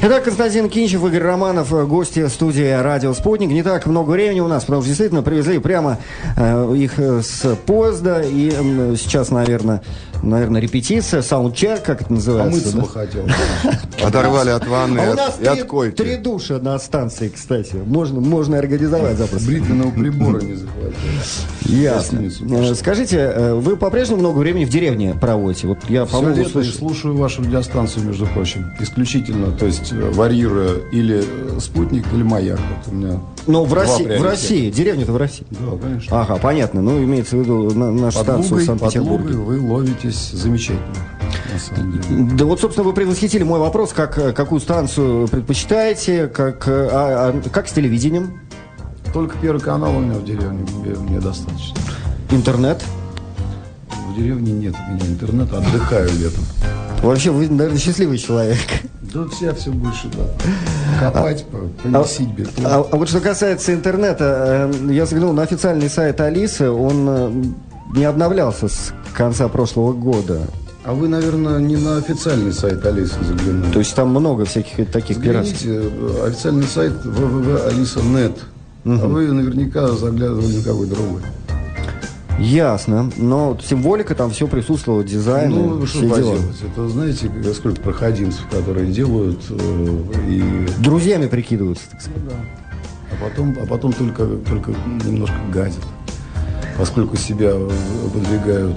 Итак, Константин Кинчев, Игорь Романов, гости студии «Радио Спутник». Не так много времени у нас, потому что действительно привезли прямо их с поезда. И сейчас, наверное, репетиция, саундчек, как это называется. Помыться бы хотел. Оторвали от ванны и от койки. 3 душа на станции, кстати. Можно организовать запросто. Бритвенного прибора не захватил. Ясно. Скажите, вы по-прежнему много времени в деревне проводите? Вот я, по-моему, слушаю вашу радиостанцию, между прочим. Исключительно, то есть варьируя или «Спутник», или «Маяк». Вот у меня. Но в России, деревня-то в России. Да, конечно. Ага, понятно. Ну, имеется в виду нашу станцию в Санкт-Петербурге. Под Лугой вы ловитесь замечательно, на самом деле. Да вот, собственно, вы предвосхитили мой вопрос, какую станцию предпочитаете, как с телевидением? Только Первый канал у меня в деревне, мне достаточно. Интернет? В деревне нет у меня интернета, отдыхаю летом. Вообще, вы, наверное, счастливый человек. Да все больше, да. Копать, помесить бетон. А вот что касается интернета, я заглянул на официальный сайт Алисы, он не обновлялся с конца прошлого года. А вы, наверное, не на официальный сайт Алисы заглянули. То есть там много всяких таких пиратов. Официальный сайт www.alisa.net. А вы наверняка заглядывали на какой другой. Ясно. Но символика там все присутствовала, дизайн. Ну, что поделать. Это, знаете, сколько проходимцев, которые делают и... Друзьями прикидываются, так сказать. Да. А потом только немножко гадят. Поскольку себя выдвигают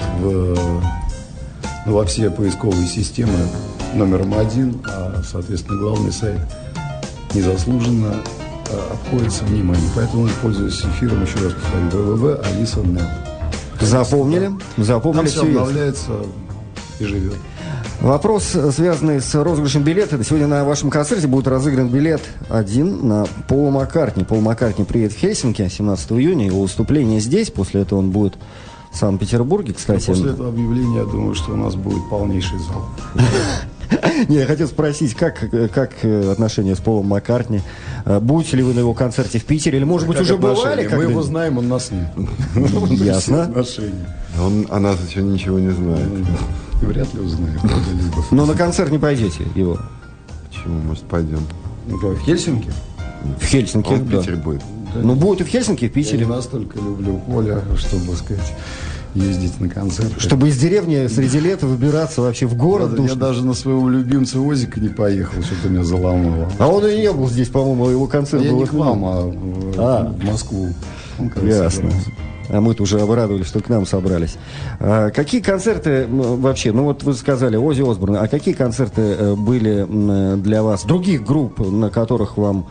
во все поисковые системы номером 1, а, соответственно, главный сайт незаслуженно обходится вниманием. Поэтому, пользуясь эфиром, еще раз повторю, www.alisa.net. Запомнили? Там все обновляется и живет. Вопрос, связанный с розыгрышем билета. Сегодня на вашем концерте будет разыгран билет один на Пола Маккартни. Пол Маккартни приедет в Хельсинки 17 июня. Его выступление здесь. После этого он будет в Санкт-Петербурге, кстати. После этого объявления, я думаю, что у нас будет полнейший зал. Не, я хотел спросить, как отношения с Полом Маккартни? Будете ли вы на его концерте в Питере? Или, может быть, уже бывали? Мы его знаем, он нас нет. Ясно. Он о нас еще ничего не знает. Вряд ли узнает. Но на концерт не пойдете его? Почему? Может, пойдем? В Хельсинки? В Хельсинки, он в Питере будет. Ну, будет и в Хельсинки, и в Питере. Я не настолько люблю Поля, чтобы, сказать, ездить на концерты. Чтобы из деревни среди лета выбираться вообще в город. Я даже на своего любимца Озика не поехал, что-то меня заломало. А он и не был здесь, по-моему, его концерт был. Я не к вам, а в Москву. Ясно. А мы-то уже обрадовались, что к нам собрались. Какие концерты вообще, ну вот вы сказали Оззи Осборн, а какие концерты были для вас, других групп, на которых вам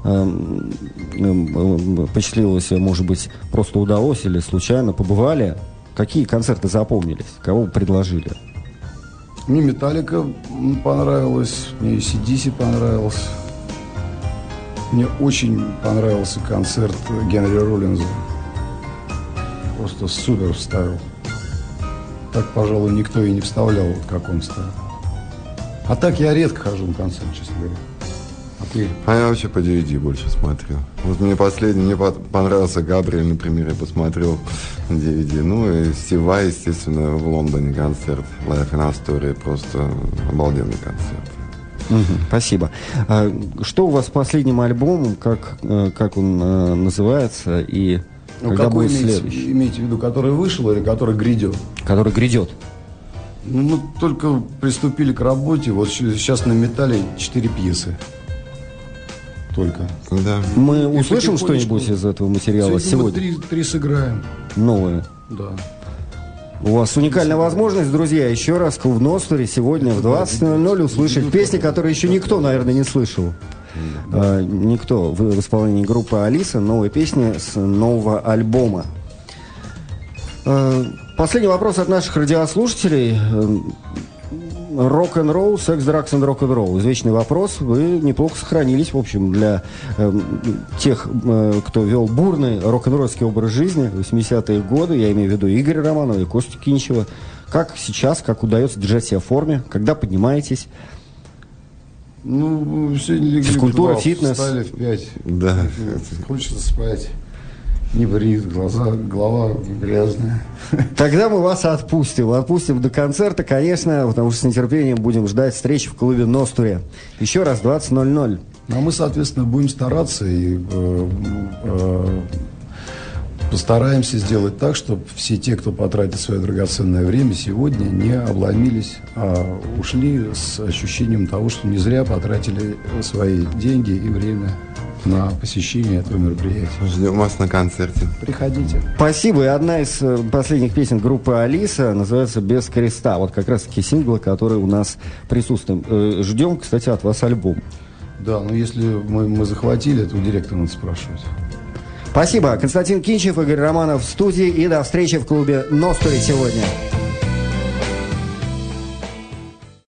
посчастливилось, может быть, просто удалось или случайно побывали? Какие концерты запомнились? Кого вы предложили? Мне Металлика понравилось, мне AC/DC понравился. Мне очень понравился концерт Генри Роллинза. Просто супер вставил. Так, пожалуй, никто и не вставлял, вот как он вставил. А так я редко хожу на концерт, честно говоря. А я вообще по DVD больше смотрел. Вот мне понравился Габриэль, например, я посмотрел на DVD. Ну и Стив Vai, естественно, в Лондоне концерт. Life in Astoria, просто обалденный концерт. Спасибо. Что у вас с последним альбомом, как он называется и когда будет следующий? Имеете в виду, который вышел или который грядет? Который грядет. Ну, мы только приступили к работе. Вот сейчас на «Металле» 4 пьесы. Только. Да. Мы услышим что-нибудь из этого материала сегодня? Мы 3 сыграем. Новые? Да. У вас уникальная возможность, друзья, еще раз в Ностуре сегодня в 20:00 услышать песни, которые еще никто, наверное, не слышал. Никто в исполнении группы Алиса. Новые песни с нового альбома. Последний вопрос от наших радиослушателей. Рок-н-ролл, секс, дракс и рок-н-ролл. Извечный вопрос. Вы неплохо сохранились, в общем, для тех, кто вел бурный рок-н-ролльский образ жизни в 80-е годы. Я имею в виду Игоря Романова и Костю Кинчева. Как сейчас, как удается держать себя в форме? Когда поднимаетесь? Ну, сегодня легли физкультура, в 2, фитнес. Встали в 5. Да. Хочется спать. Не брит, голова грязная. Тогда мы вас отпустим до концерта, конечно, потому что с нетерпением будем ждать встречи в клубе «Ностуре». Еще раз, 20:00. Ну, а мы, соответственно, будем стараться и постараемся сделать так, чтобы все те, кто потратит свое драгоценное время сегодня, не обломились, а ушли с ощущением того, что не зря потратили свои деньги и время на посещение этого мероприятия. Ждем вас на концерте. Приходите. Спасибо. И одна из последних песен группы «Алиса» называется «Без креста». Вот как раз-таки синглы, которые у нас присутствуют. Ждем, кстати, от вас альбом. Да, но если мы захватили, то у директора надо спрашивать. Спасибо. Константин Кинчев, Игорь Романов в студии. И до встречи в клубе «Ностуре» сегодня.